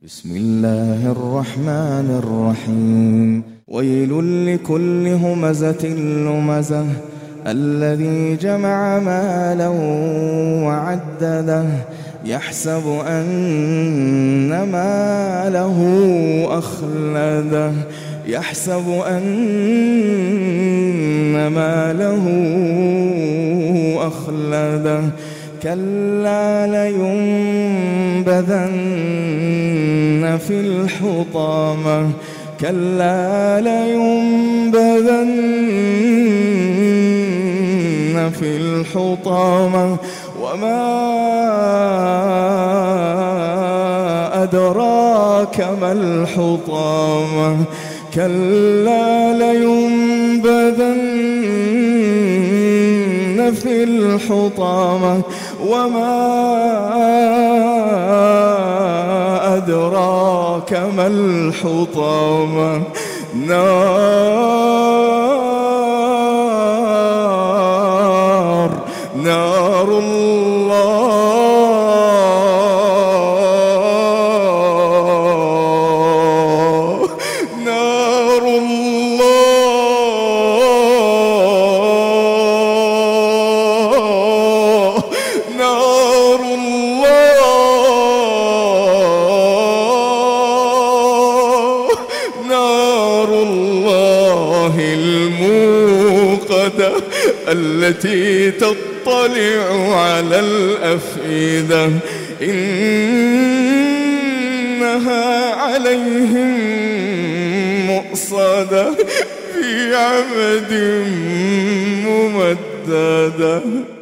بسم الله الرحمن الرحيم. ويل لكل همزة لمزة الذي جمع مالا وعدده يحسب أن ماله أخلده كلا لينبذن في الحطامة وما أدراك ما الحطامة كلا لينبذن في الحطامة وما أدراك ما الحطامة نار الله الموقدة التي تطلع على الأفئدة إنها عليهم مؤصدة في عمد ممددة.